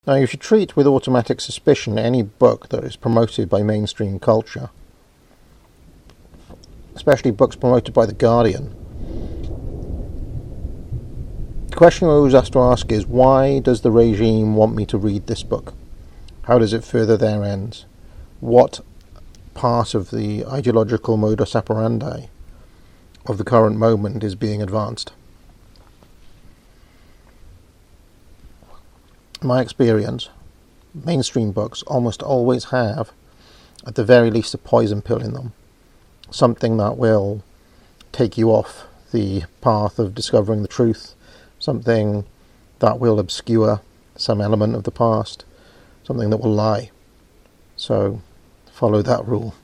Now, you should treat with automatic suspicion any book that is promoted by mainstream culture, especially books promoted by The Guardian. The question we always have to ask is, why does the regime want me to read this book? How does it further their ends? What part of the ideological modus operandi of the current moment is being advanced? In my experience, mainstream books almost always have, at the very least, a poison pill in them. Something that will take you off the path of discovering the truth. Something that will obscure some element of the past. Something that will lie. So, follow that rule.